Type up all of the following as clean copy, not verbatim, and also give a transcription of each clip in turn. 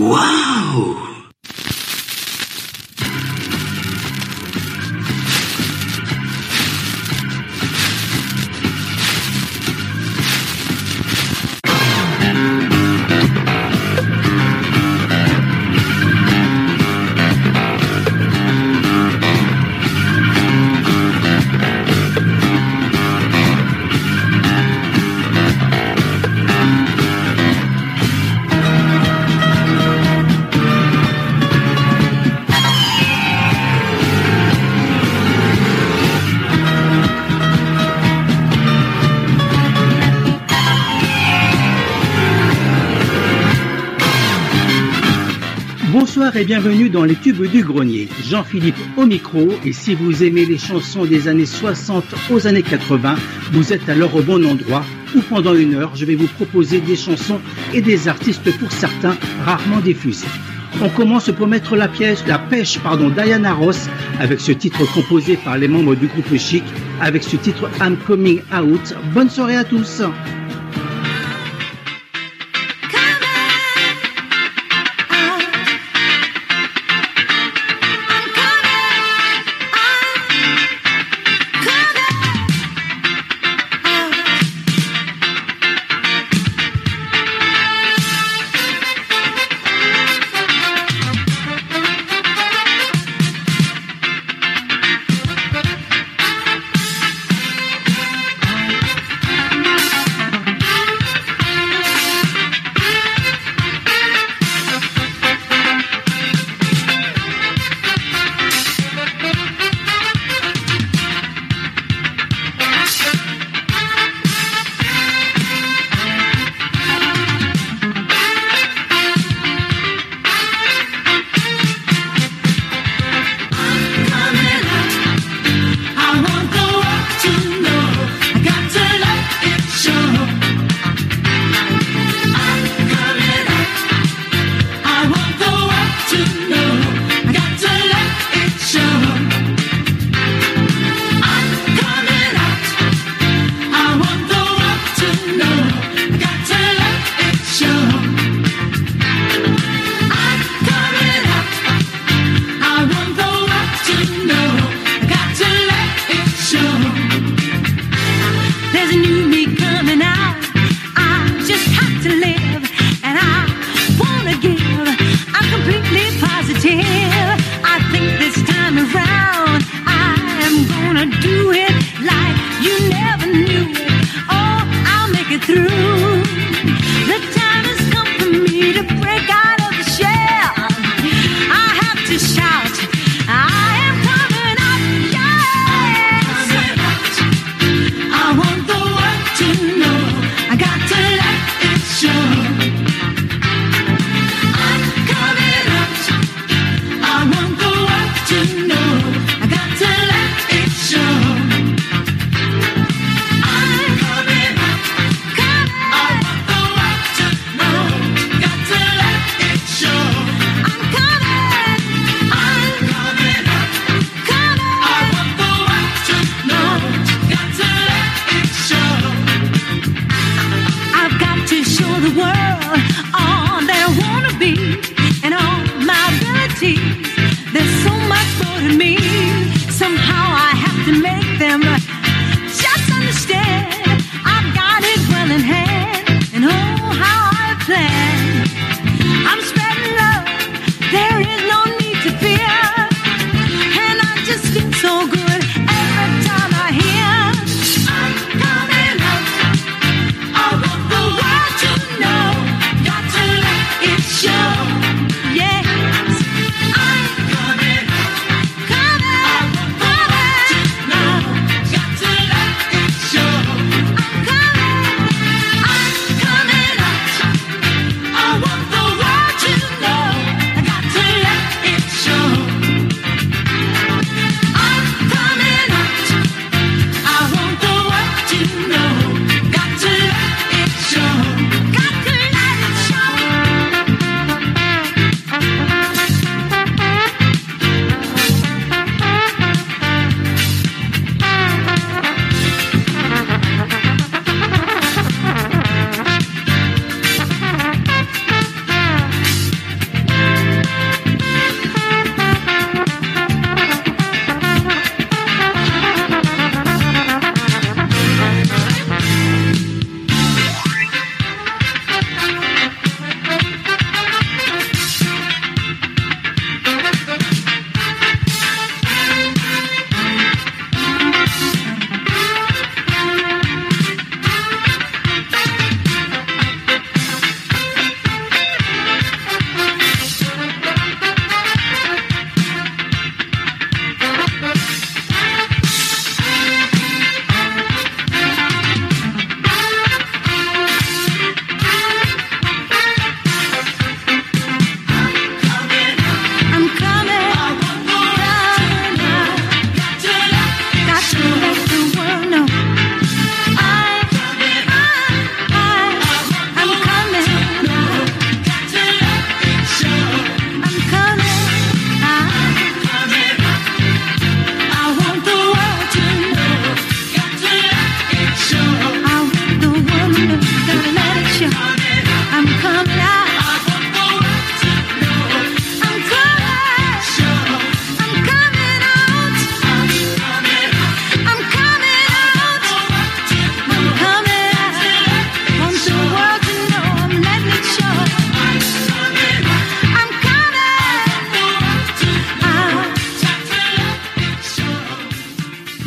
Waouh! Bonsoir et bienvenue dans les tubes du grenier. Jean-Philippe au micro, et si vous aimez les chansons des années 60 aux années 80, vous êtes alors au bon endroit, où pendant une heure, je vais vous proposer des chansons et des artistes pour certains rarement diffusés. On commence pour mettre la pêche, Diana Ross, avec ce titre composé par les membres du groupe Chic, avec ce titre I'm Coming Out. Bonne soirée à tous.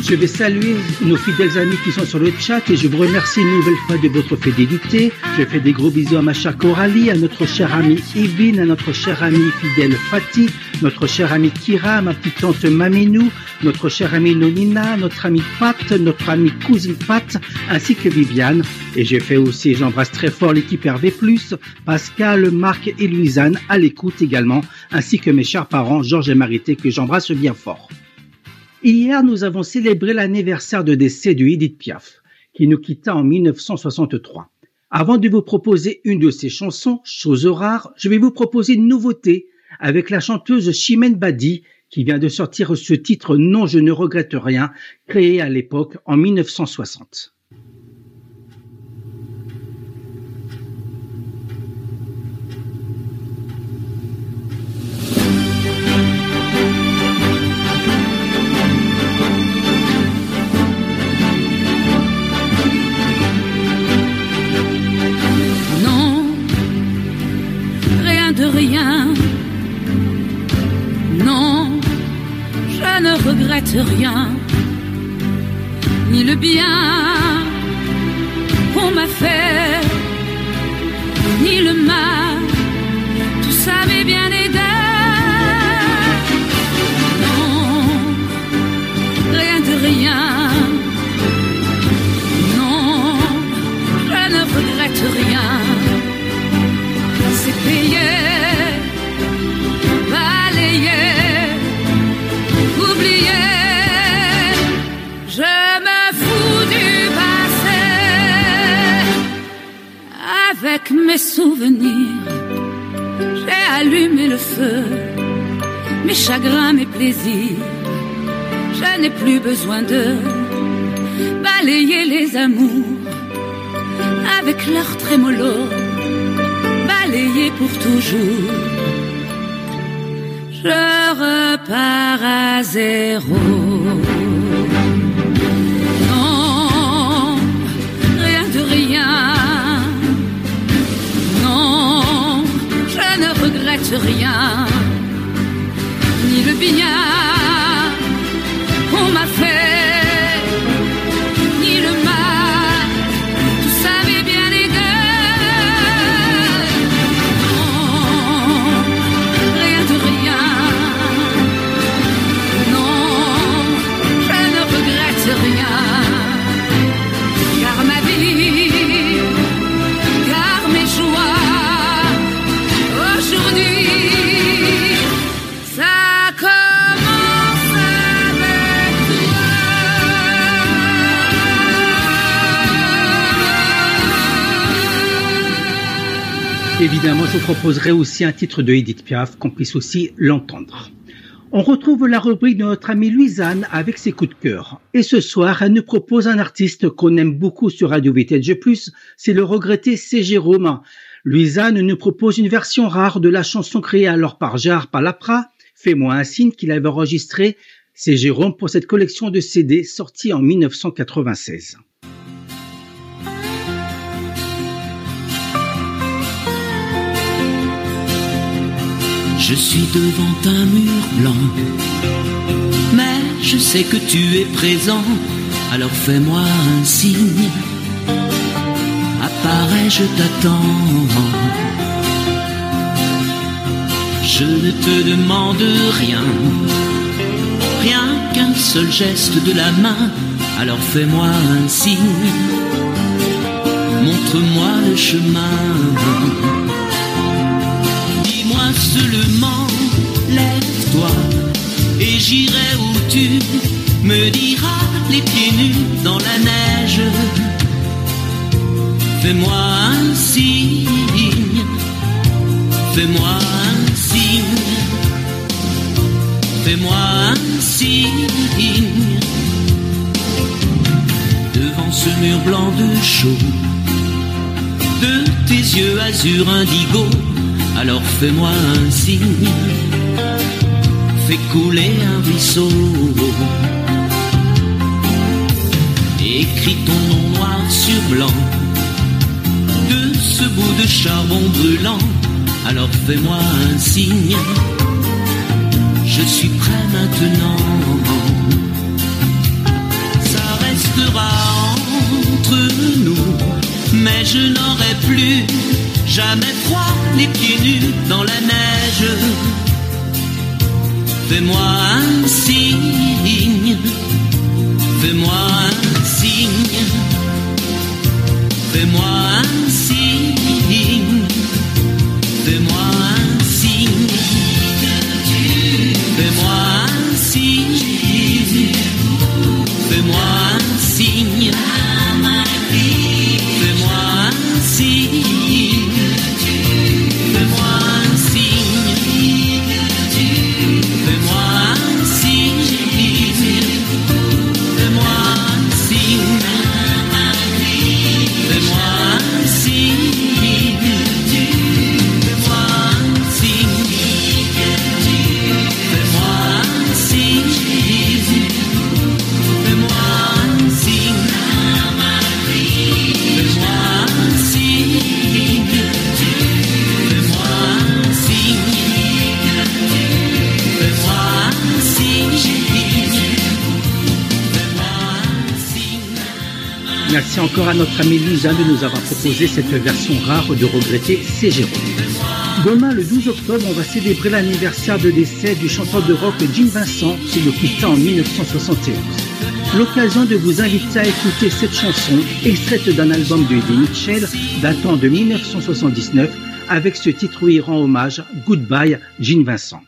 Je vais saluer nos fidèles amis qui sont sur le chat et je vous remercie une nouvelle fois de votre fidélité. Je fais des gros bisous à ma chère Coralie, à notre chère amie Yvine, à notre chère amie fidèle Fatih, notre chère amie Kira, ma petite tante Maminou, notre chère amie Nonina, notre amie Pat, notre amie cousine Pat, ainsi que Viviane. Et j'embrasse très fort l'équipe Hervé+, Pascal, Marc et Louisanne à l'écoute également, ainsi que mes chers parents Georges et Marité que j'embrasse bien fort. Hier, nous avons célébré l'anniversaire de décès de Édith Piaf, qui nous quitta en 1963. Avant de vous proposer une de ses chansons, chose rare, je vais vous proposer une nouveauté avec la chanteuse Chimène Badi, qui vient de sortir ce titre « Non, je ne regrette rien », créé à l'époque en 1960. De rien, non, je ne regrette rien, ni le bien qu'on m'a fait, ni le mal, tout ça m'est bien aidé. Non, rien de rien, non, je ne regrette rien. C'est payé, balayé, oublié. Je me fous du passé. Avec mes souvenirs, j'ai allumé le feu. Mes chagrins, mes plaisirs, je n'ai plus besoin de balayer les amours avec leur trémolo. Balayé pour toujours, je repars à zéro. Non, rien de rien. Non, je ne regrette rien, ni le bien qu'on m'a fait, ni le mal, tout ça m'est bien aidé. Rien, car ma vie, car mes joies, aujourd'hui, ça commence avec toi. Évidemment, je vous proposerai aussi un titre de Édith Piaf, qu'on puisse aussi l'entendre. On retrouve la rubrique de notre amie Louisanne avec ses coups de cœur. Et ce soir, elle nous propose un artiste qu'on aime beaucoup sur Radio VTG+, c'est le regretté C. Jérôme. Louisanne nous propose une version rare de la chanson créée alors par Gérard Palapra, Fais-moi un signe, qu'il avait enregistré, C. Jérôme, pour cette collection de CD sortie en 1996. Je suis devant un mur blanc, mais je sais que tu es présent, alors fais-moi un signe, apparais, je t'attends. Je ne te demande rien, rien qu'un seul geste de la main, alors fais-moi un signe, montre-moi le chemin. Seulement, lève-toi et j'irai où tu me diras, les pieds nus dans la neige. Fais-moi un signe, fais-moi un signe, fais-moi un signe. Devant ce mur blanc de chaud, de tes yeux azur indigo, alors fais-moi un signe, fais couler un ruisseau. Écris ton nom noir sur blanc, de ce bout de charbon brûlant, alors fais-moi un signe, je suis prêt maintenant. jamais froid, les pieds nus dans la neige. Fais-moi un signe, fais-moi un signe, fais-moi un signe, fais-moi un signe, fais-moi un signe, fais-moi un signe, fais-moi un signe, fais-moi un signe, fais-moi un signe, fais-moi un signe, fais-moi un signe, fais-moi un signe, fais-moi un signe, fais-moi un signe, fais-moi un signe, fais-moi un signe, fais-moi un signe. Merci encore à notre ami Lisa de nous avoir proposé cette version rare de regretter C'est Jérôme. Demain, le 12 octobre, on va célébrer l'anniversaire de décès du chanteur de rock Gene Vincent, qui nous quitta en 1971. L'occasion de vous inviter à écouter cette chanson, extraite d'un album de Eddie Mitchell, datant de 1979, avec ce titre où il rend hommage Goodbye Gene Vincent.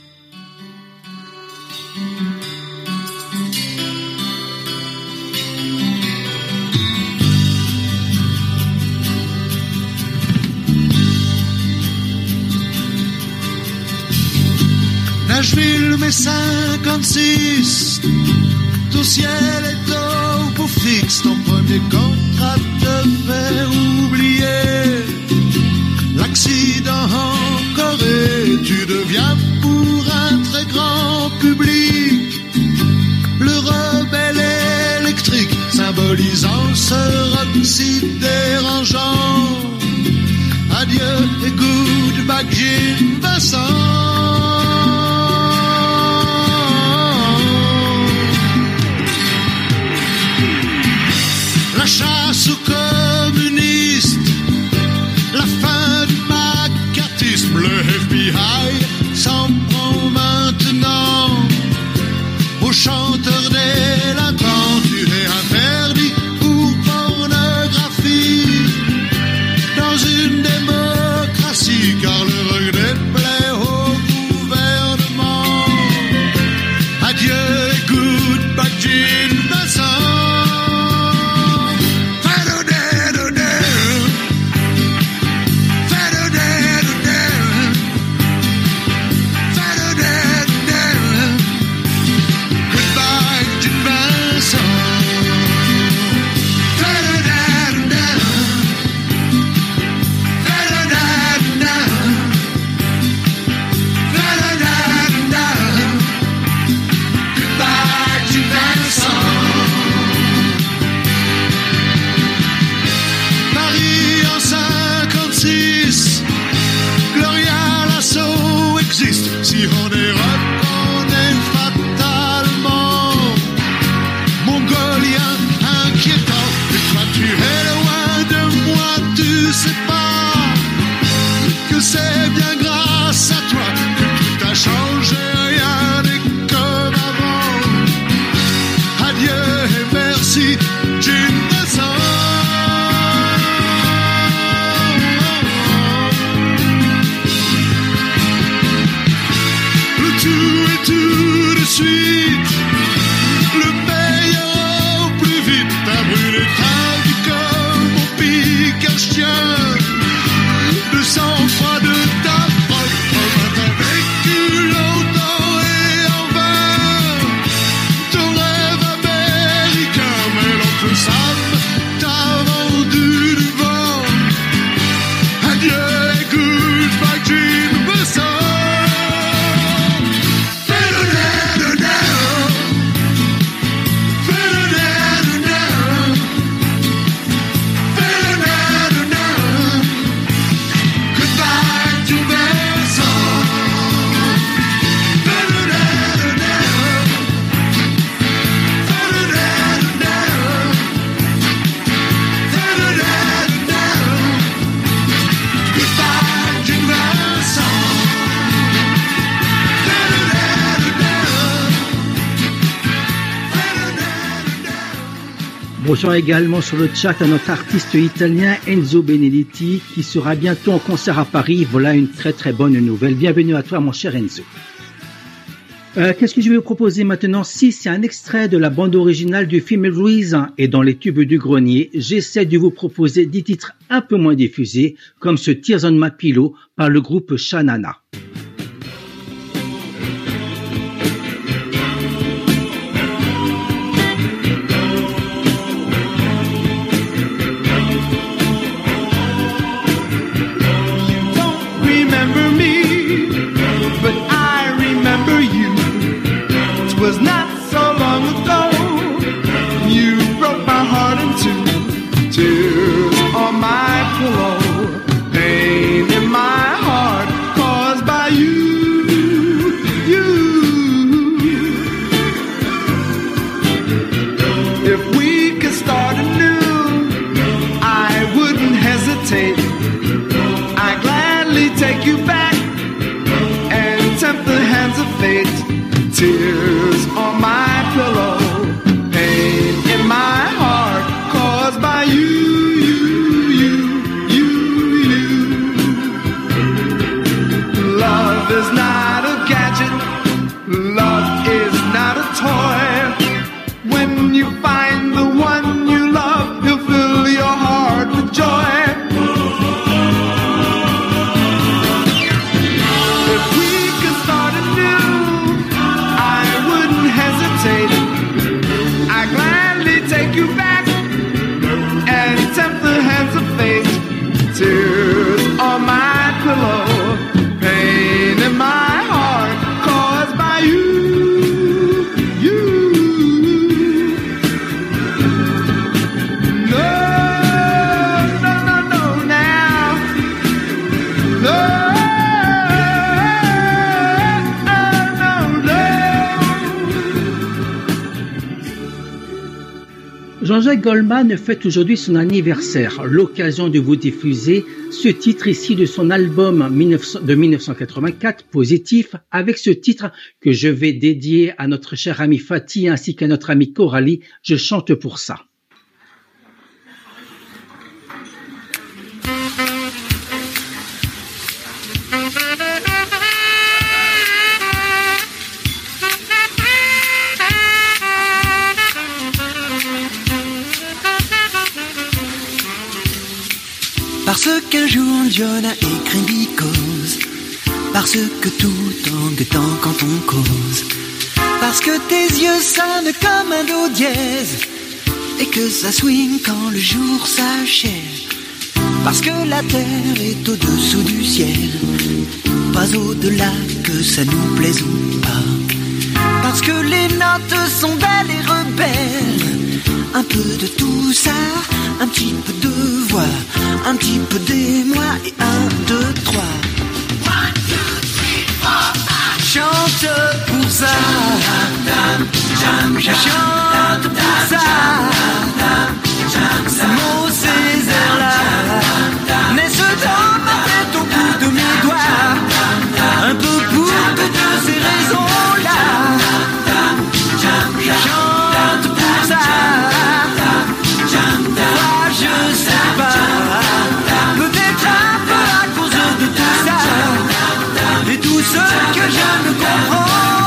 Nashville, mai 56, ton ciel est au beau fixe, ton premier contrat te fait oublier l'accident en Corée, tu deviens pour un très grand public le rebelle électrique, symbolisant ce rock si dérangeant. Adieu et goodbye Gene Vincent. La chasse aux communistes, la fin du macartisme, le FBI s'en prend maintenant aux chanteurs délinquants, tués interdits pour pornographie dans une démocratie, car le rock déplaît aux Bonjour également sur le chat à notre artiste italien Enzo Benedetti qui sera bientôt en concert à Paris. Voilà une très très bonne nouvelle. Bienvenue à toi mon cher Enzo. Qu'est-ce que je vais vous proposer maintenant? Si c'est un extrait de la bande originale du film Louise et dans les tubes du grenier, j'essaie de vous proposer des titres un peu moins diffusés, comme ce Tears on My Pillow par le groupe Sha-Na-Na. Was not so long ago. You broke my heart in two. Tears on my pillow, pain in my heart caused by you. If we could start anew, I wouldn't hesitate. I'd gladly take you back and tempt the hands of fate. Tears on my pillow, pain in my heart caused by you. Love is not a gadget, love is not a toy. When you find the one you love, he'll fill your heart with joy. I gladly take you back and tempt the hands of fate. Tears on my pillow, pain in my heart caused by you. No, no, no, no, now. No. Jean-Jacques Goldman fête aujourd'hui son anniversaire, l'occasion de vous diffuser ce titre ici de son album de 1984, Positif, avec ce titre que je vais dédier à notre cher ami Fatih ainsi qu'à notre ami Coralie, Je chante pour ça. Parce qu'un jour John a écrit Because, parce que tout temps quand on cause, parce que tes yeux sonnent comme un do dièse, et que ça swing quand le jour s'achève, parce que la terre est au-dessous du ciel, pas au-delà que ça nous plaise ou pas, parce que les notes sont belles et rebelles, un peu de tout ça, un petit peu de voix, un petit peu d'émoi et 1, 2, 3. 1, 2, 3, 4, 5. Chante pour ça. Je chante pour ça. Ces mots, ces airs-là naissent dans ma tête au bout de mes doigts. Un peu pour toutes ces raisons-là. Je chante pour ça. Je sais pas, peut-être un peu à cause de tout ça, et tout ce que je ne comprends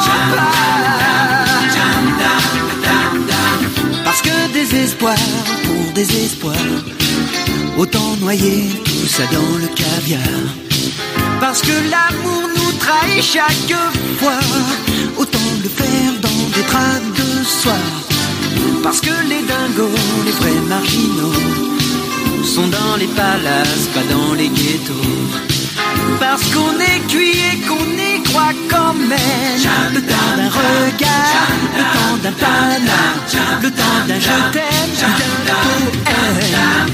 pas. Parce que désespoir pour désespoir, autant noyer tout ça dans le caviar. Parce que l'amour nous trahit chaque fois, autant le faire dans des draps de soie. Parce que les dingos, les vrais marginaux, sont dans les palaces, pas dans les ghettos. Parce qu'on est cuit et qu'on y croit quand même. Le temps d'un regard, le temps d'un panard, le temps d'un je t'aime, d'un poème.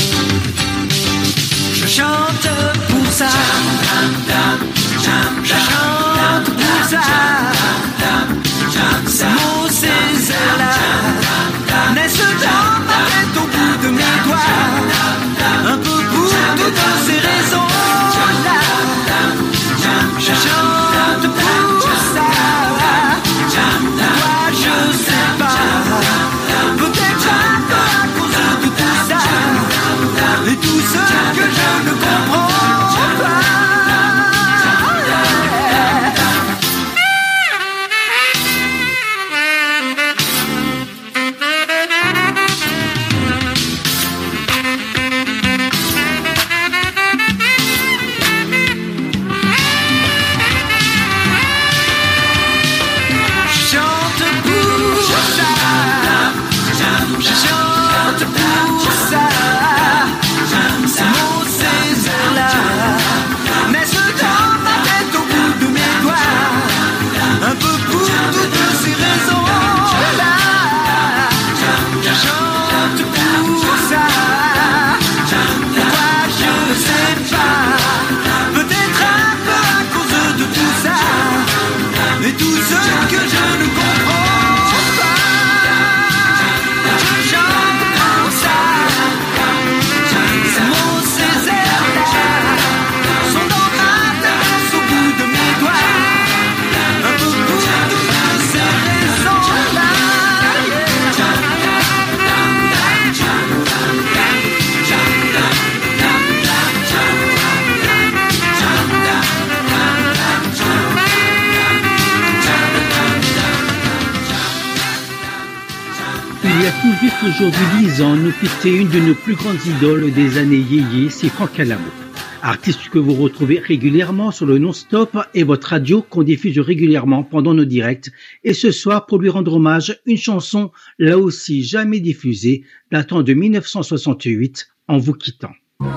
Je chante pour ça. Je chante pour ça. Ces mots, ces airs-là naissent dans ma tête au bout de mes doigts. Un peu pour toutes ces raisons-là. Je chante pour ça. Toi, je sais pas. Peut-être un peu Il y a tout juste aujourd'hui 10 ans, nous quittait une de nos plus grandes idoles des années yéyé, c'est Franck Alamo. Artiste que vous retrouvez régulièrement sur le non-stop et votre radio qu'on diffuse régulièrement pendant nos directs. Et ce soir, pour lui rendre hommage, une chanson là aussi jamais diffusée, datant de 1968, En vous quittant.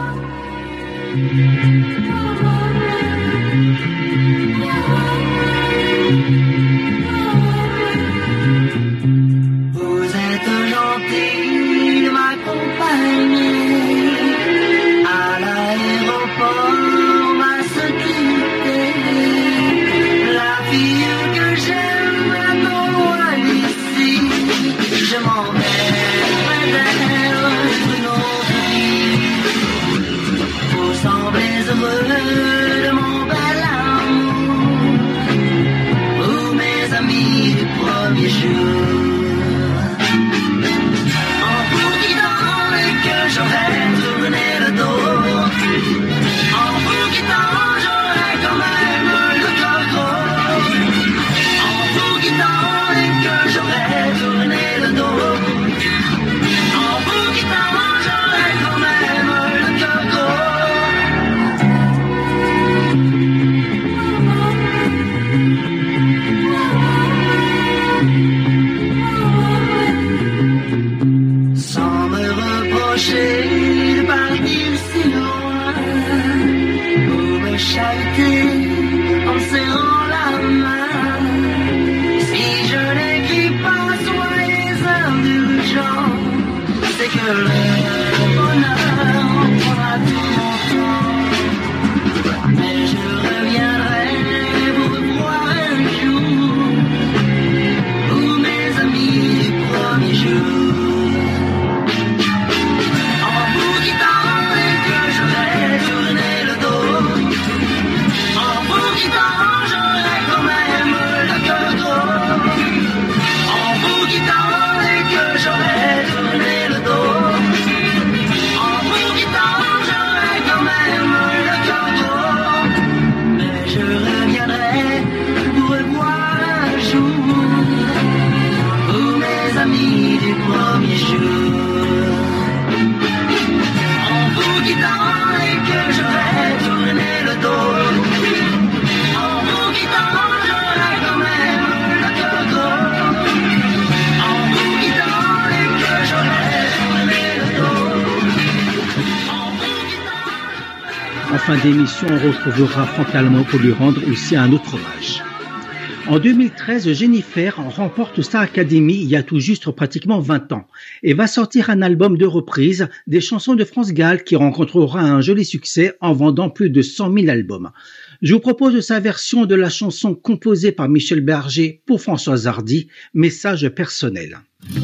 En fin d'émission, on retrouvera Franck Alamo pour lui rendre aussi un autre hommage. En 2013, Jennifer remporte Star Academy il y a tout juste pratiquement 20 ans et va sortir un album de reprises des chansons de France Gall qui rencontrera un joli succès en vendant plus de 100 000 albums. Je vous propose sa version de la chanson composée par Michel Berger pour Françoise Hardy, Message personnel.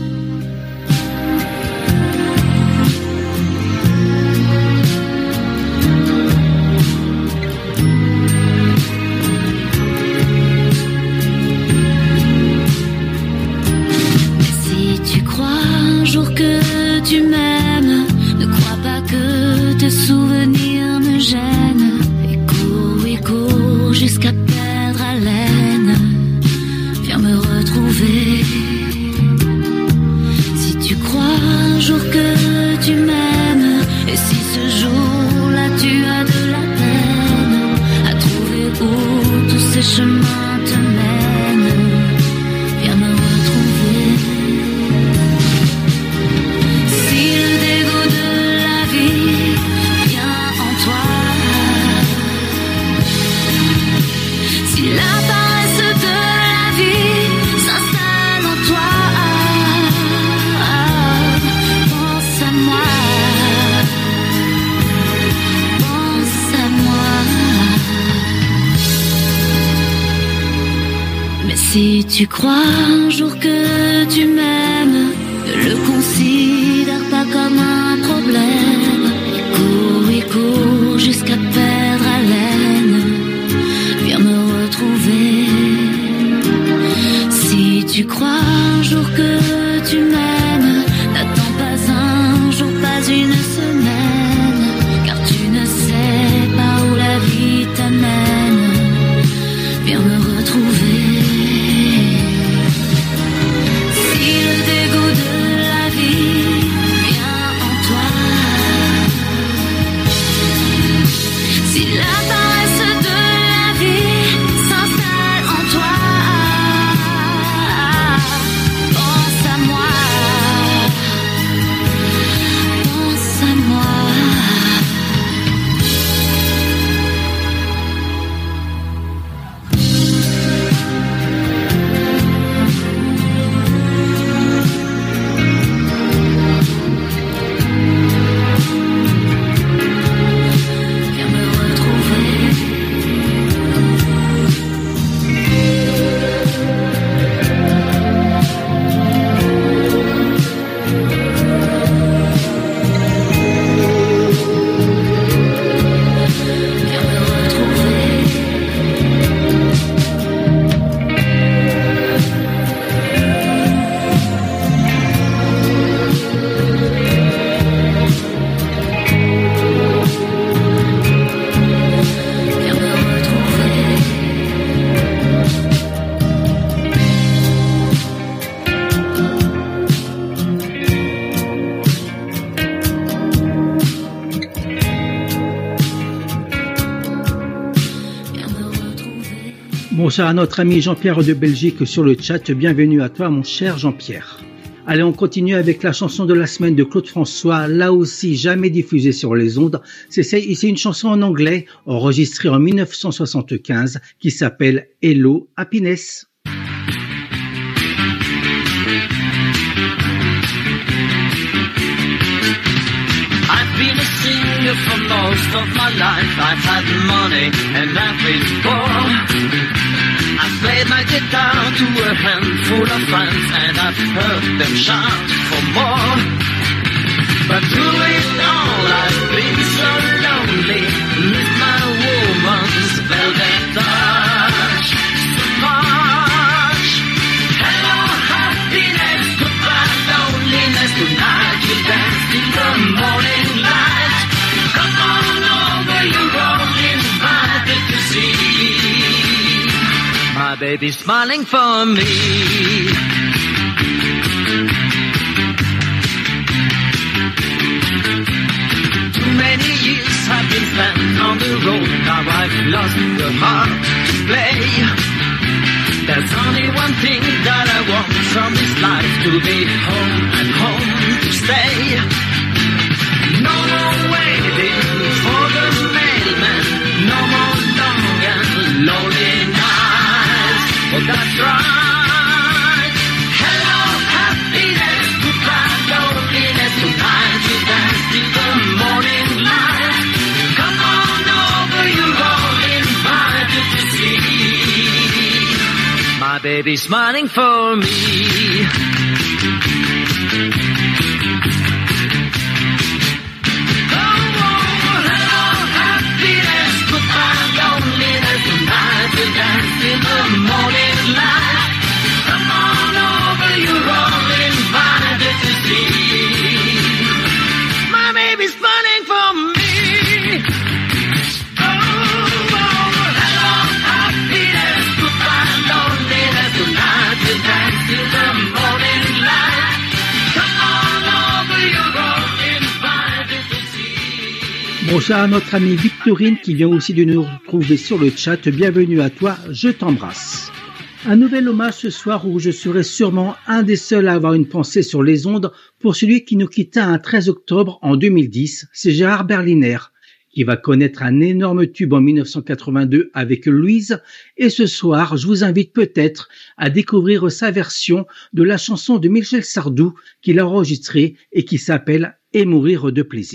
Que tu m'aimes, ne crois pas que tes souvenirs me gênent. Et cours jusqu'à perdre haleine. Viens me retrouver. Si tu crois un jour que tu m'aimes, et si ce jour-là tu as de la peine à trouver où tous ces chemins te mènent, viens me retrouver. Si tu crois un jour que tu m'aimes, ne le considère pas comme un problème. Et cours jusqu'à perdre haleine. Viens me retrouver. Si tu crois un jour que tu m'aimes, n'attends pas un jour, pas une semaine, car tu ne sais pas où la vie t'amène. Viens me retrouver. Si le dégoût de Bonsoir à notre ami Jean-Pierre de Belgique sur le chat. Bienvenue à toi, mon cher Jean-Pierre. Allez, on continue avec la chanson de la semaine de Claude François, là aussi jamais diffusée sur les ondes. C'est une chanson en anglais, enregistrée en 1975, qui s'appelle Hello Happiness. I've been a singer for most of my life. I've had money and I've been poor. I've played my guitar to a handful of friends and I've heard them shout for more. But through it all I've been so lonely, with my woman's velvet touch so much. Hello happiness, goodbye loneliness, tonight you dance till the morning light. Come on over, you're all invited to see my baby smiling for me. Too many years have been spent on the road. Now I've lost the heart to play. There's only one thing that I want from this life, to be home and home to stay. No more waiting for the mailman, no more long and lonely nights. Oh, that's right. Hello happiness, goodbye loneliness, tonight you dance till the morning light. Come on over, you're all invited to see my baby smiling for me. Dance in the morning light. Come on over, you're all invited to see my baby's burning for me. Oh, hello happiness, goodbye loneliness, tonight you dance in the morning light. Come on over, you're all invited to see. Bonsoir à notre amie Victorine qui vient aussi de nous retrouver sur le chat. Bienvenue à toi, je t'embrasse. Un nouvel hommage ce soir où je serai sûrement un des seuls à avoir une pensée sur les ondes pour celui qui nous quitta un 13 octobre en 2010, c'est Gérard Berliner, qui va connaître un énorme tube en 1982 avec Louise. Et ce soir, je vous invite peut-être à découvrir sa version de la chanson de Michel Sardou qu'il a enregistrée et qui s'appelle « Et mourir de plaisir ».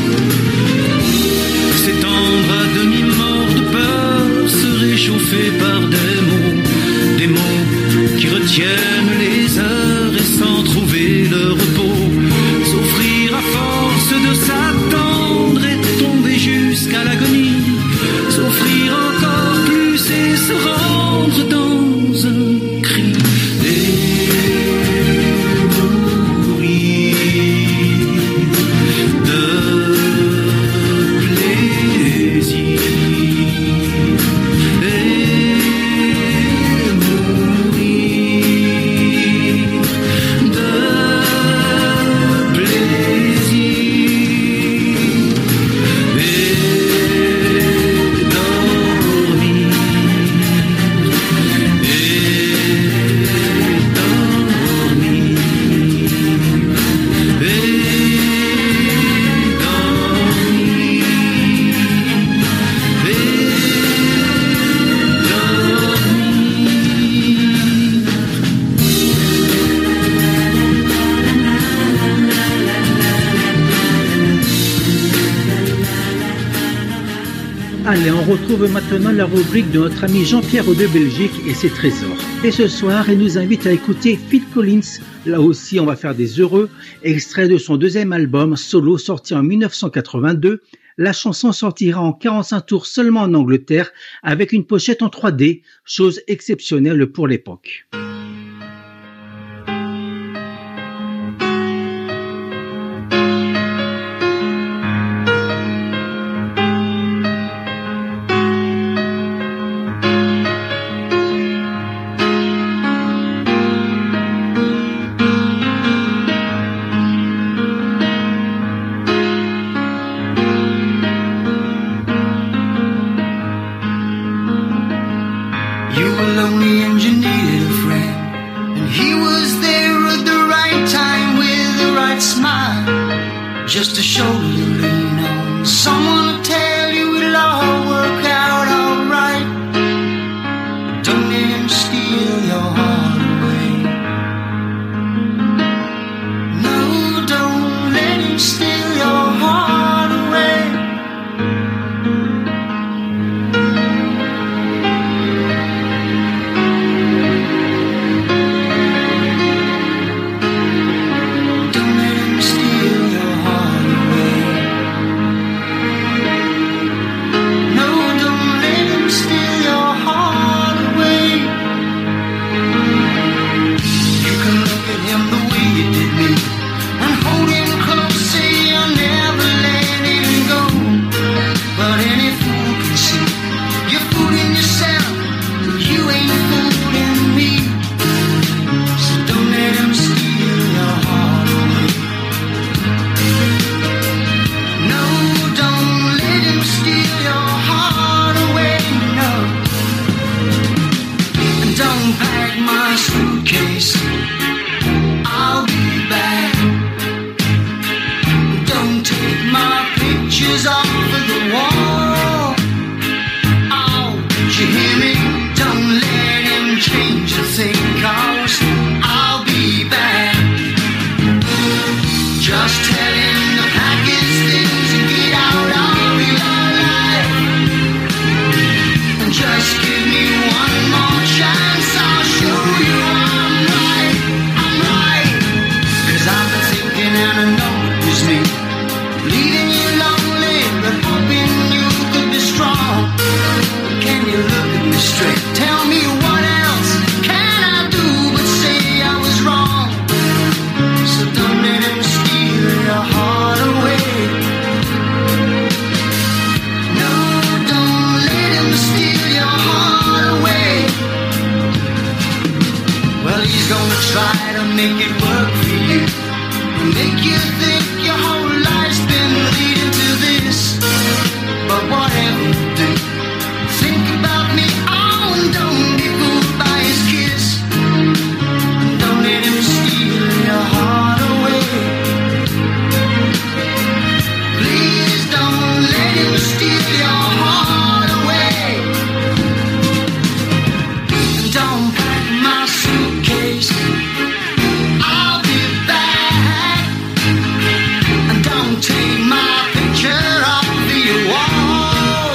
Fait pas Allez, on retrouve maintenant la rubrique de notre ami Jean-Pierre de Belgique et ses trésors. Et ce soir, il nous invite à écouter Phil Collins. Là aussi, on va faire des heureux. Extrait de son deuxième album, Solo, sorti en 1982. La chanson sortira en 45 tours seulement en Angleterre, avec une pochette en 3D, chose exceptionnelle pour l'époque. Just a shoulder to lean on, someone to tell you it'll all work out alright. Don't let him steal your heart away. No, don't let him steal your heart away. Don't let him steal your heart away. No, don't let him steal your heart away. You can look at him the way you did me and hold him close, say you'll never let him go. But any fool can see you're fooling yourself, you ain't fooling me. So don't let him steal your heart away. No, don't let him steal your heart away, no. And don't pack my suitcase, I'll be back. Don't take my pictures off of the wall. Oh, you hear me? Don't let him change a thing, 'cause I'll be back. Just tell him to pack his things and get out of your life. And just give me one more chance, I'll show you I'm right, I'm right. 'Cause I've been thinking and I know it was me, leaving you lonely but hoping you could be strong. Can you look at me straight? Tell me what else can I do but say I was wrong? So don't let him steal your heart away. No, don't let him steal your heart away. Well, he's gonna try to make it work for you, make you think your whole life's been leading to this. But whatever you do, think about me, oh, and don't be fooled by his kiss. Don't let him steal your heart away. Please don't let him steal your heart away. And don't pack my suitcase, I'll be back. And don't take my picture off of your wall.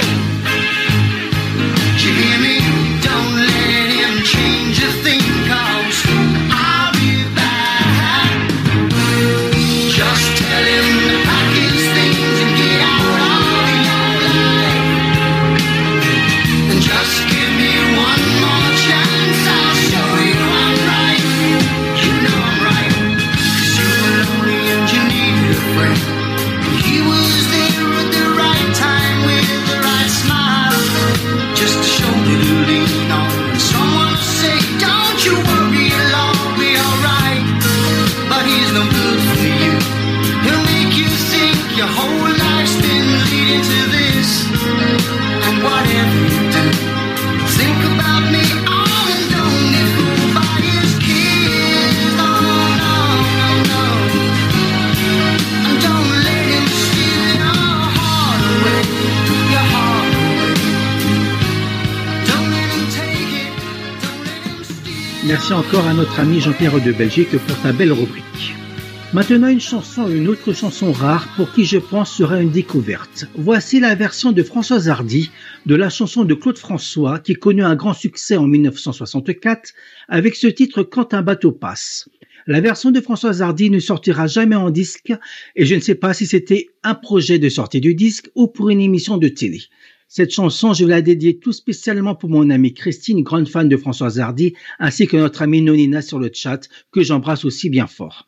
You hear me? Don't let him change a thing, 'cause I'll be back. Just tell him to pack his things and get out of your life. And just give me one more chance, I'll show you I'm right. You know I'm right, 'cause you were lonely and you needed a friend. And he was there at the right time with the right smile. Just a shoulder to lean on, and someone to say, don't you worry, it'll all be alright. But he's no good for you, he'll make you think your whole life's been leading to this. And whatever you do, think about me, oh, and don't be fooled by his kiss. No, no, no, no. And don't let him steal your heart away, your heart away. Don't let him take it, don't let him steal. Merci encore à notre ami Jean-Pierre de Belgique pour ta belle rubrique. Maintenant une autre chanson rare pour qui je pense sera une découverte. Voici la version de Françoise Hardy de la chanson de Claude François qui connut un grand succès en 1964 avec ce titre Quand un bateau passe. La version de Françoise Hardy ne sortira jamais en disque et je ne sais pas si c'était un projet de sortie du disque ou pour une émission de télé. Cette chanson, je vais la dédier tout spécialement pour mon amie Christine, grande fan de Françoise Hardy, ainsi que notre amie Nonina sur le chat, que j'embrasse aussi bien fort.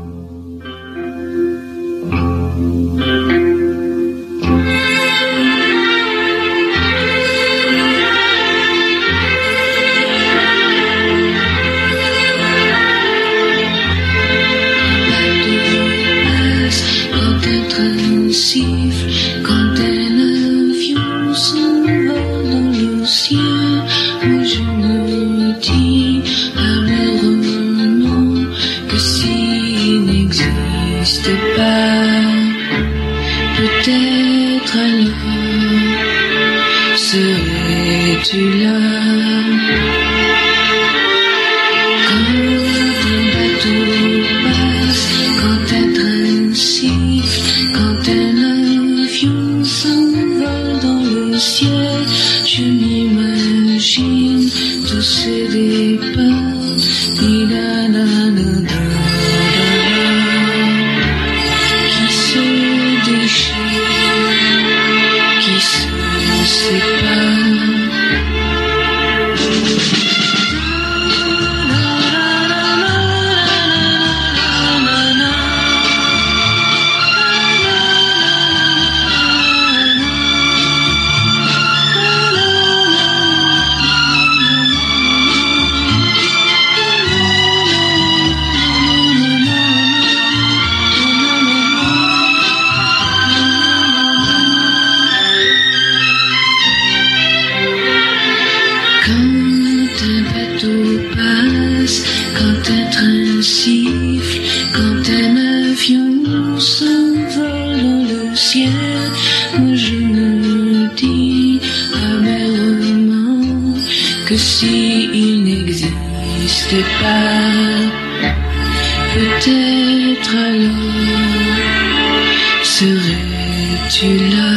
Siffle quand un avion s'envole dans le ciel. Moi je me dis amèrement que s'il n'existe pas, peut-être alors serais-tu là. Quand un bateau passe, quand un train siffle, quand un avion s'envole dans le ciel, je m'imagine tous ces départs, qui se déchirent, qui se séparent. S'il n'existait pas, peut-être alors serais-tu là.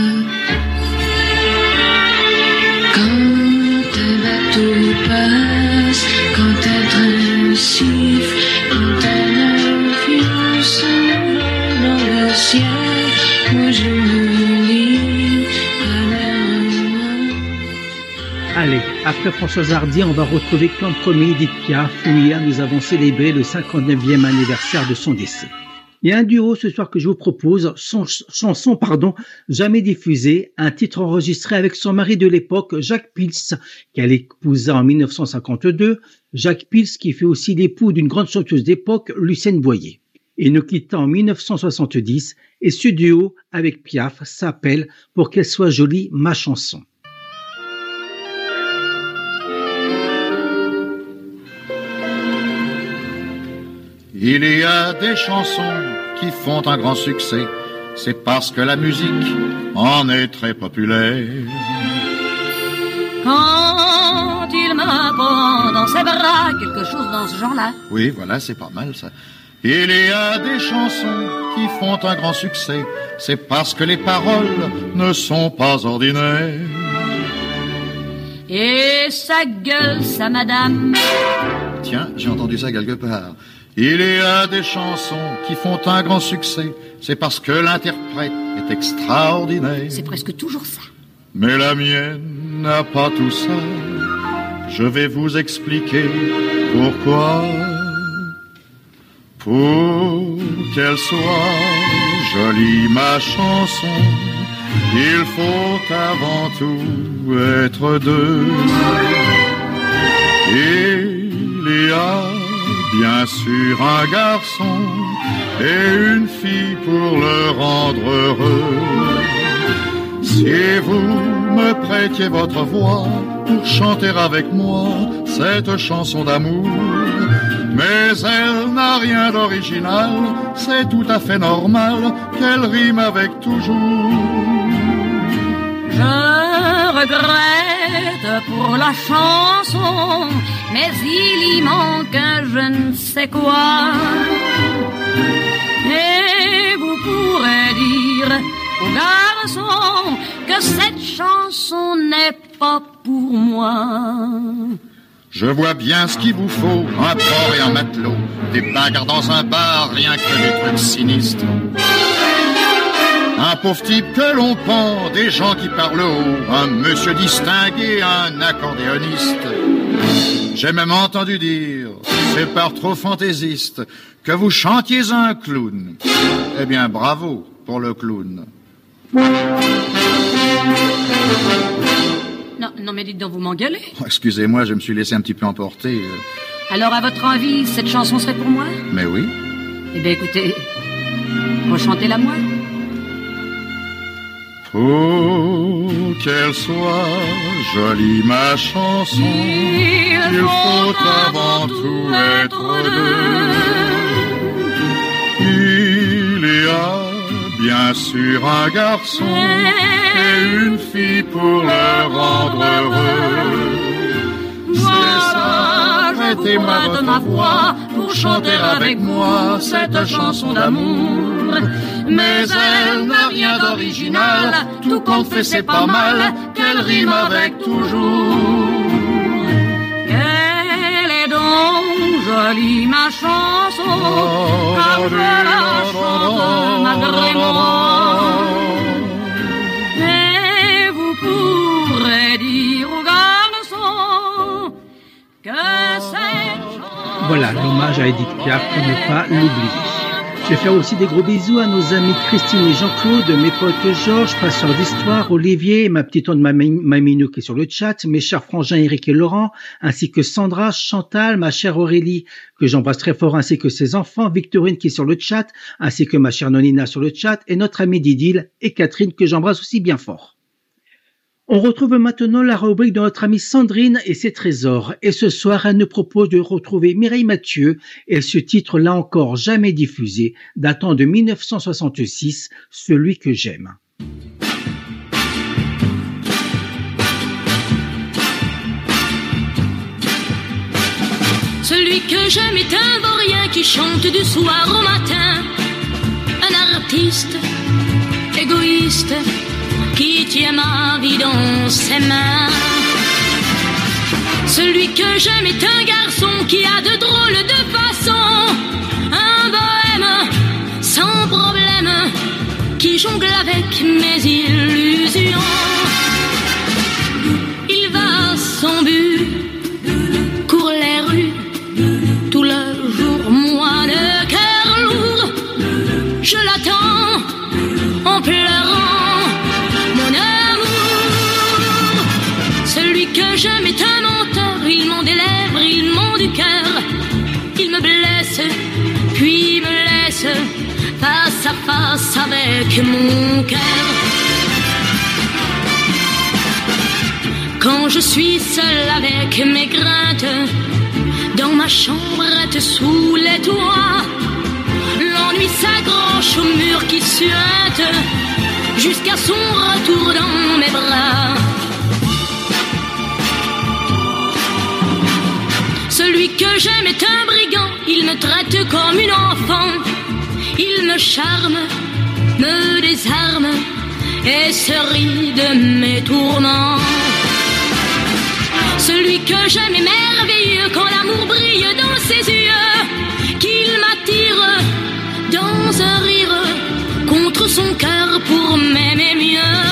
Quand un bateau passe, quand un train siffle, quand un avion s'envole dans le ciel, moi je me lis amèrement. Allez, après Françoise Hardy, on va retrouver Clan Premier Edith Piaf, où hier nous avons célébré le 59e anniversaire de son décès. Il y a un duo ce soir que je vous propose, chanson jamais diffusée, un titre enregistré avec son mari de l'époque, Jacques Pils, qu'elle épousa en 1952, Jacques Pils qui fut aussi l'époux d'une grande chanteuse d'époque, Lucienne Boyer. Il nous quitta en 1970 et ce duo avec Piaf s'appelle Pour qu'elle soit jolie, ma chanson. Il y a des chansons qui font un grand succès, c'est parce que la musique en est très populaire. Quand il me prend dans ses bras, quelque chose dans ce genre-là. Oui, voilà, c'est pas mal ça. Il y a des chansons qui font un grand succès, c'est parce que les paroles ne sont pas ordinaires. Et ça gueule, ça madame. Tiens, j'ai entendu ça quelque part. Il y a des chansons qui font un grand succès, c'est parce que l'interprète est extraordinaire. C'est presque toujours ça. Mais la mienne n'a pas tout ça. Je vais vous expliquer pourquoi. Pour qu'elle soit jolie ma chanson, il faut avant tout être deux. Il y a bien sûr un garçon et une fille pour le rendre heureux. Si vous me prêtiez votre voix pour chanter avec moi cette chanson d'amour, mais elle n'a rien d'original, c'est tout à fait normal qu'elle rime avec toujours. Je regrette pour la chanson, mais il y manque un je ne sais quoi. Et vous pourrez dire aux garçons que cette chanson n'est pas pour moi. Je vois bien ce qu'il vous faut, un port et un matelot, des bagarres dans un bar, rien que des trucs sinistres. Un pauvre type que l'on pend, des gens qui parlent haut, un monsieur distingué, un accordéoniste. J'ai même entendu dire, c'est par trop fantaisiste, que vous chantiez un clown. Eh bien, bravo pour le clown. Non, mais dites donc, vous m'engueulez. Oh, excusez-moi, je me suis laissé un petit peu emporter. Alors, à votre avis, cette chanson serait pour moi? Mais oui. Eh bien, écoutez, rechantez-la moi. Pour qu'elle soit jolie, ma chanson, il faut avant tout être deux. Il y a bien sûr un garçon et une fille pour le rendre heureux. Voilà, prêtez-moi de ma voix pour chanter avec moi cette chanson d'amour. Mais elle n'a rien d'original, tout compte fait c'est pas mal, qu'elle rime avec toujours. Elle est donc jolie ma chanson, car je la chante malgré moi. Et vous pourrez dire aux garçons que cette chanson... Voilà, l'hommage à Edith Piaf pour ne pas l'oublier. Je vais faire aussi des gros bisous à nos amis Christine et Jean-Claude, mes potes Georges, passeurs d'histoire, Olivier, ma petite tante Maminou qui est sur le chat, mes chers frangins Eric et Laurent, ainsi que Sandra, Chantal, ma chère Aurélie, que j'embrasse très fort, ainsi que ses enfants, Victorine qui est sur le chat, ainsi que ma chère Nonina sur le chat, et notre amie Didil et Catherine que j'embrasse aussi bien fort. On retrouve maintenant la rubrique de notre amie Sandrine et ses trésors. Et ce soir, elle nous propose de retrouver Mireille Mathieu et ce titre là encore jamais diffusé, datant de 1966, Celui que j'aime. Celui que j'aime est un vaurien qui chante du soir au matin. Un artiste égoïste qui tient ma vie dans ses mains. Celui que j'aime est un garçon qui a de drôles de façons, un bohème sans problème qui jongle avec mes illusions. Il va à son but, court les rues tout le jour, moi le cœur lourd, je l'attends en pleurant. Que j'aime est un menteur, il ment des lèvres, il ment du cœur. Il me blesse, puis me laisse face à face avec mon cœur. Quand je suis seule avec mes craintes, dans ma chambrette sous les toits, l'ennui s'accroche au mur qui suinte, jusqu'à son retour dans mes bras. Celui que j'aime est un brigand, il me traite comme une enfant. Il me charme, me désarme et se rit de mes tourments. Celui que j'aime est merveilleux quand l'amour brille dans ses yeux, qu'il m'attire dans un rire contre son cœur pour m'aimer mieux.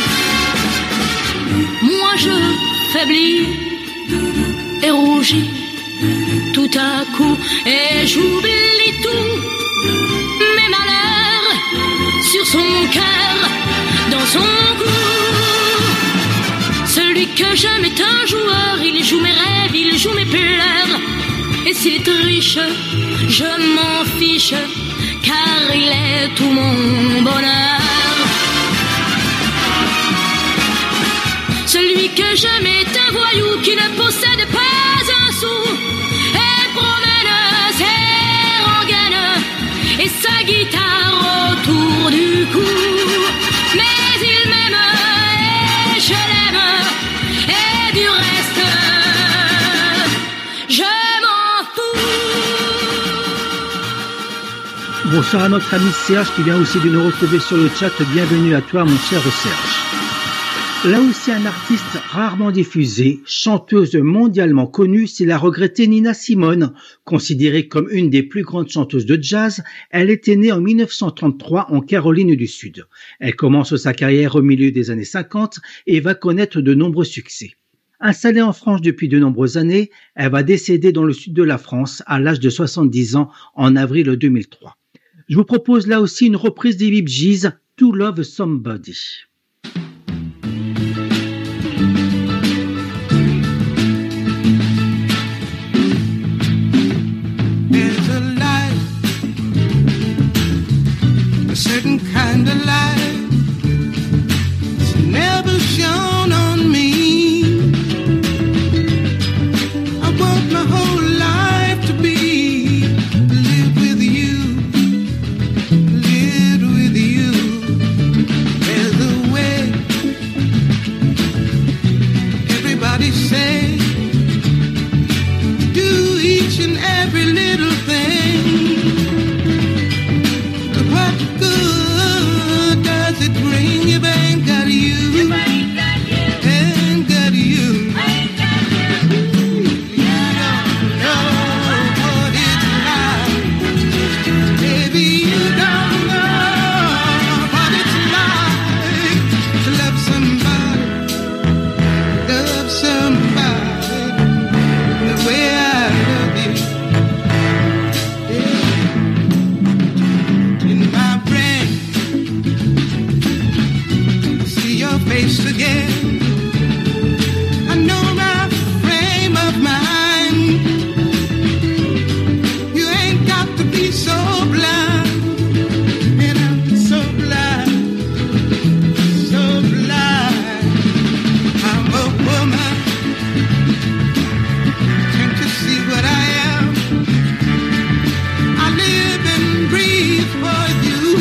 Moi je faiblis et rougis tout à coup, et j'oublie tout, mes malheurs sur son cœur, dans son cou. Celui que j'aime est un joueur, il joue mes rêves, il joue mes pleurs, et s'il est riche, je m'en fiche, car il est tout mon bonheur. Celui que j'aime est un voyou qui ne possède pas un sou, et promène ses rengaines et sa guitare autour du cou. Mais il m'aime et je l'aime, et du reste je m'en fous. Bonsoir à notre ami Serge qui vient aussi de nous retrouver sur le chat. Bienvenue à toi mon cher Serge. Là aussi un artiste rarement diffusé, chanteuse mondialement connue, c'est la regrettée Nina Simone. Considérée comme une des plus grandes chanteuses de jazz, elle était née en 1933 en Caroline du Sud. Elle commence sa carrière au milieu des années 50 et va connaître de nombreux succès. Installée en France depuis de nombreuses années, elle va décéder dans le sud de la France à l'âge de 70 ans en avril 2003. Je vous propose là aussi une reprise des Bee Gees, To Love Somebody. There's a light, a certain kind of light, it's never shone on me. I want my whole life to be live with you. There's a way. Everybody say, do each and every little thing. But what good does it bring if I ain't got you? Ain't got you. You don't know what it's like. Baby, you don't know what it's like to love somebody the way I love you. Yeah. In my brain, I see your face again. I know my frame of mind. You ain't got to be so blind. And I'm so blind, so blind. I'm a woman. Can't you see what I am? I live and breathe for you.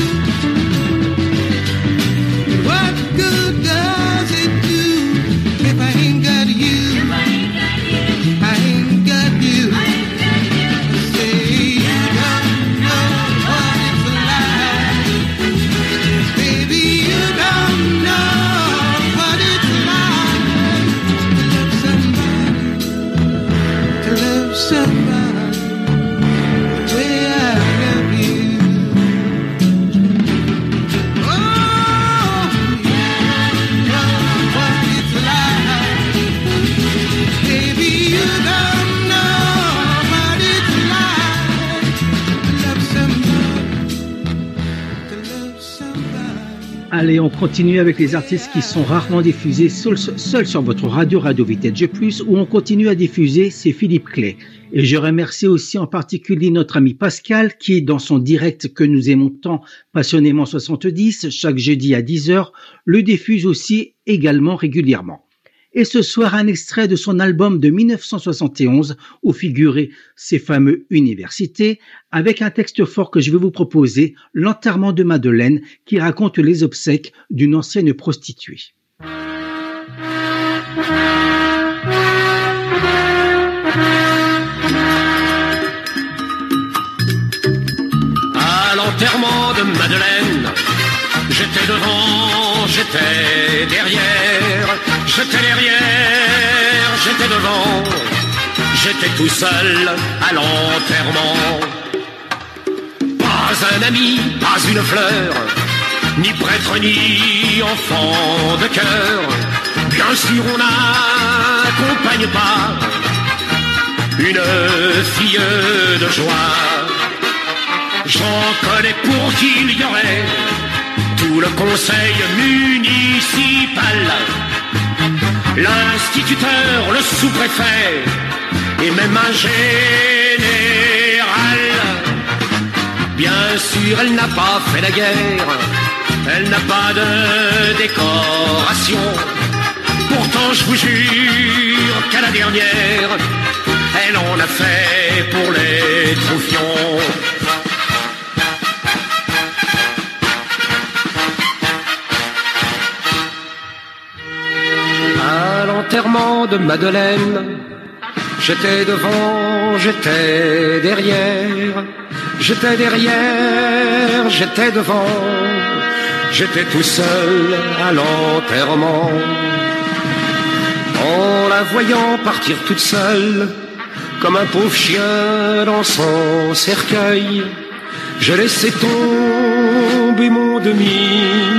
What good does it do if I ain't got you? I ain't got you. Say you don't know what it's like. Baby, you don't know what it's like to love somebody the way I love you. Oh, you know what it's like. Baby, you don't know what it's like to love somebody. Allez, on continue avec les artistes qui sont rarement diffusés seuls sur votre radio Vintage Plus, où on continue à diffuser, c'est Philippe Clay. Et je remercie aussi en particulier notre ami Pascal qui, dans son direct que nous aimons tant passionnément 70, chaque jeudi à 10h, le diffuse aussi également régulièrement. Et ce soir, un extrait de son album de 1971 où figuraient ces fameux Universités, avec un texte fort que je vais vous proposer, L'enterrement de Madeleine, qui raconte les obsèques d'une ancienne prostituée. À l'enterrement de Madeleine, j'étais devant, j'étais derrière, j'étais derrière, j'étais devant, j'étais tout seul à l'enterrement. Pas un ami, pas une fleur, ni prêtre ni enfant de cœur. Bien sûr on n'accompagne pas une fille de joie. J'en connais pour qui il y aurait tout le conseil municipal, l'instituteur, le sous-préfet et même un général. Bien sûr, elle n'a pas fait la guerre, elle n'a pas de décoration. Pourtant, je vous jure qu'à la dernière, elle en a fait pour les troufions. À l'enterrement de Madeleine, j'étais devant, j'étais derrière, J'étais derrière, j'étais devant, j'étais tout seul à l'enterrement. En la voyant partir toute seule, comme un pauvre chien dans son cercueil, je laissais tomber mon demi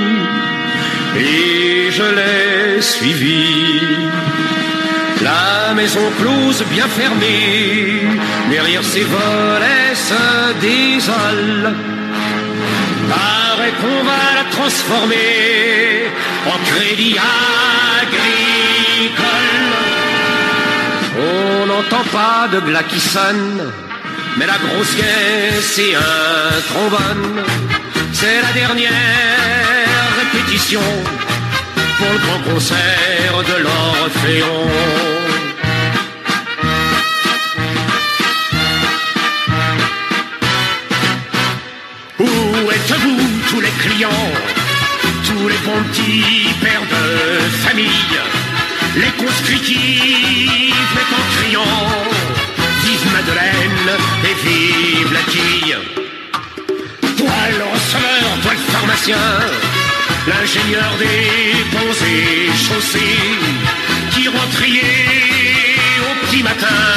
et je l'ai suivi. La maison close, bien fermée, derrière ses volets se désole. Paraît qu'on va la transformer en crédit agricole. On n'entend pas de glas qui sonne, mais la grosse caisse et un trombone. C'est la dernière répétition pour le grand concert de l'Orphéon. Où êtes-vous tous les clients, tous les bons petits pères de famille, les conscrits qui font en criant vive Madeleine et vive la quille. Toi le receveur, toi le pharmacien, l'ingénieur des ponts et chaussées, qui rentriez au petit matin,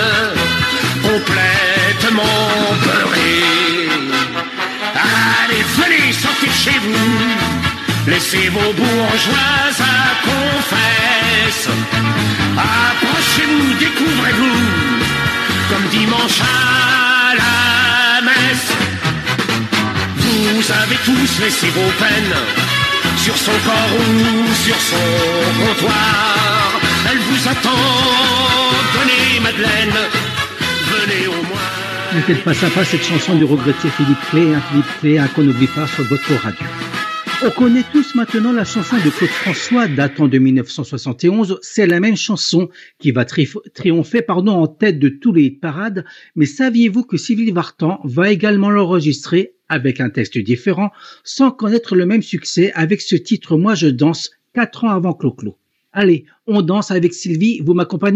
complètement beurré. Allez, venez, sortez de chez vous, laissez vos bourgeois à confesse. Approchez-vous, découvrez-vous, comme dimanche à la messe. Vous avez tous laissé vos peines sur son corps ou sur son comptoir. Elle vous attend, donnez Madeleine, venez au moins. N'était pas sympa cette chanson du regretté Philippe Clay, Philippe Clay, qu'on n'oublie pas sur votre radio. On connaît tous maintenant la chanson de Claude François datant de 1971. C'est la même chanson qui va triompher en tête de tous les parades. Mais saviez-vous que Sylvie Vartan va également l'enregistrer avec un texte différent, sans connaître le même succès avec ce titre « Moi je danse » 4 ans avant Clo-Clo. Allez, on danse avec Sylvie, vous m'accompagnez ?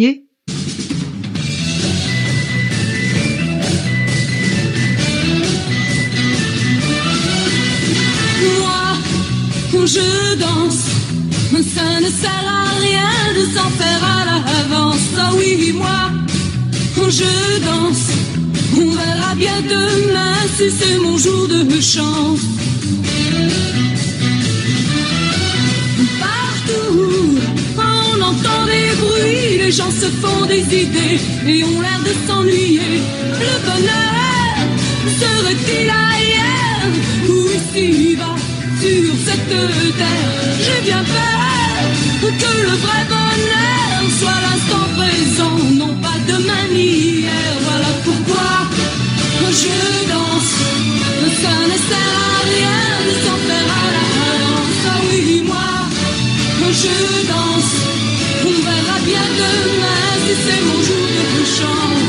Je danse, ça ne sert à rien de s'en faire à l'avance. Ah oui, moi, je danse, on verra bien demain si c'est mon jour de chance. Partout, on entend des bruits, les gens se font des idées et ont l'air de s'ennuyer. Le bonheur serait-il ailleurs ou ici-bas? Sur cette terre, j'ai bien peur que le vrai bonheur soit l'instant présent, non pas demain ni hier. Voilà pourquoi je danse, ça ne sert à rien de s'en faire à l'avance. Ah oui, moi, je danse, on verra bien demain si c'est mon jour de chance.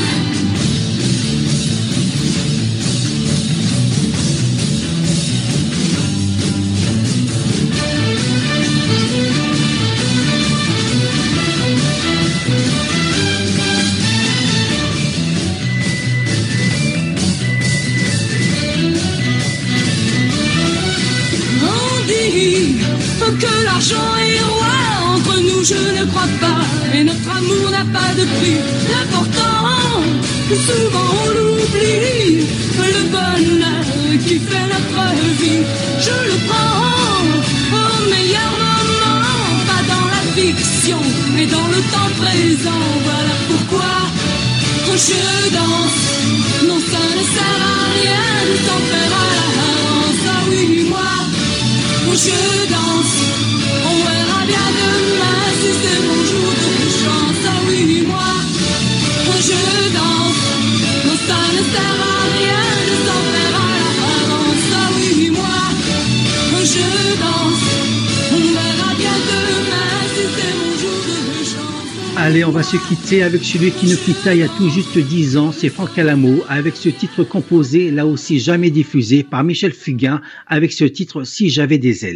Que l'argent est roi, entre nous je ne crois pas, et notre amour n'a pas de prix. L'important, souvent on l'oublie, le bonheur qui fait notre vie, je le prends au meilleur moment, pas dans la fiction, mais dans le temps présent. Voilà pourquoi je danse, non ça ne sert à rien de s'en faire à l'avance. Ah oui, moi, je danse, on verra bien demain si c'est mon jour de chance. Ah oui, moi, je danse, non ça ne sert à rien de s'en faire à l'avance. Ah oui, moi, je danse, on verra bien demain si c'est mon jour de chance. Allez, on va se quitter avec celui qui nous quitta il y a tout juste 10 ans, c'est Franck Alamo, avec ce titre composé, là aussi jamais diffusé, par Michel Fugain, avec ce titre « Si j'avais des ailes ».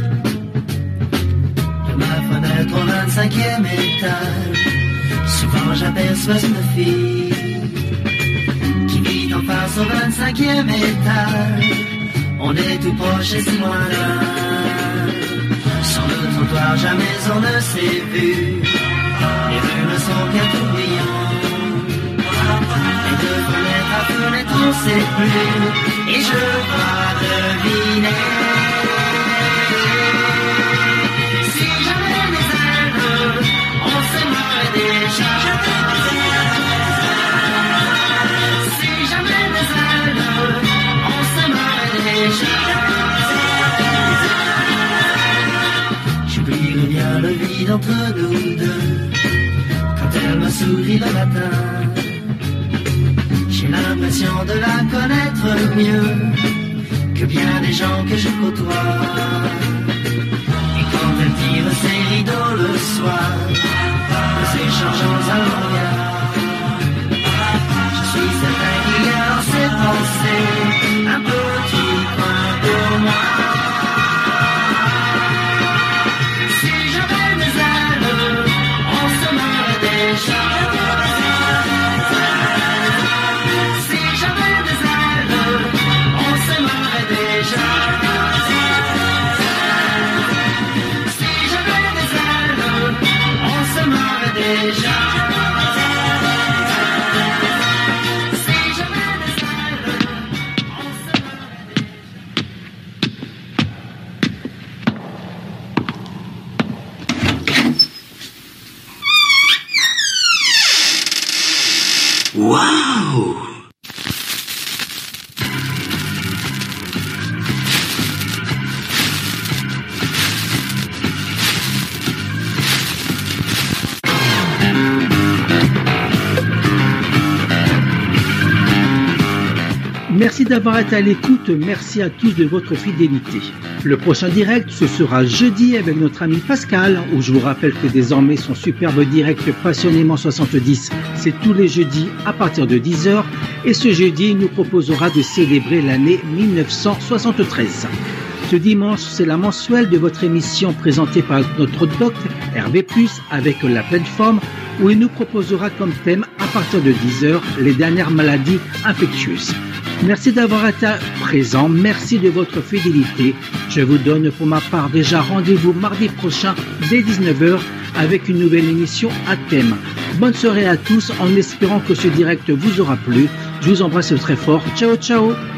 De ma fenêtre au 25e étage, souvent quand j'aperçois une fille qui vit en face au 25e étage. On est tout proche et si loin là. Sur le trottoir, jamais on ne s'est vu. Les rues ne sont qu'un tourbillon. Et de fenêtre à fenêtre, on sait plus. Et je crois deviner. Si j'avais des ailes, on s'aimerait déjà. Si j'avais des ailes, on s'aimerait déjà. J'oublierai bien le vide entre nous deux quand elle me sourit le matin. J'ai l'impression de la connaître mieux que bien des gens que je côtoie. Et quand elle tire ses rideaux le soir, nous échangeons un regard. Je suis certain qu'il y a dans ses pensées un petit coin pour moi. Si j'avais des ailes, on se marrait déjà. Si j'avais des ailes, on se marrait déjà. Si j'avais des ailes, on se marrait déjà. Si j'avais des ailes, on se marrait déjà. Waouh! Merci d'avoir été à l'écoute, merci à tous de votre fidélité. Le prochain direct, ce sera jeudi avec notre ami Pascal, où je vous rappelle que désormais son superbe direct Passionnément 70, c'est tous les jeudis à partir de 10h, et ce jeudi, il nous proposera de célébrer l'année 1973. Ce dimanche, c'est la mensuelle de votre émission présentée par notre doc Hervé+, avec la pleine forme, où il nous proposera comme thème, à partir de 10h, les dernières maladies infectieuses. Merci d'avoir été présent, merci de votre fidélité. Je vous donne pour ma part déjà rendez-vous mardi prochain dès 19h avec une nouvelle émission à thème. Bonne soirée à tous en espérant que ce direct vous aura plu. Je vous embrasse très fort. Ciao, ciao.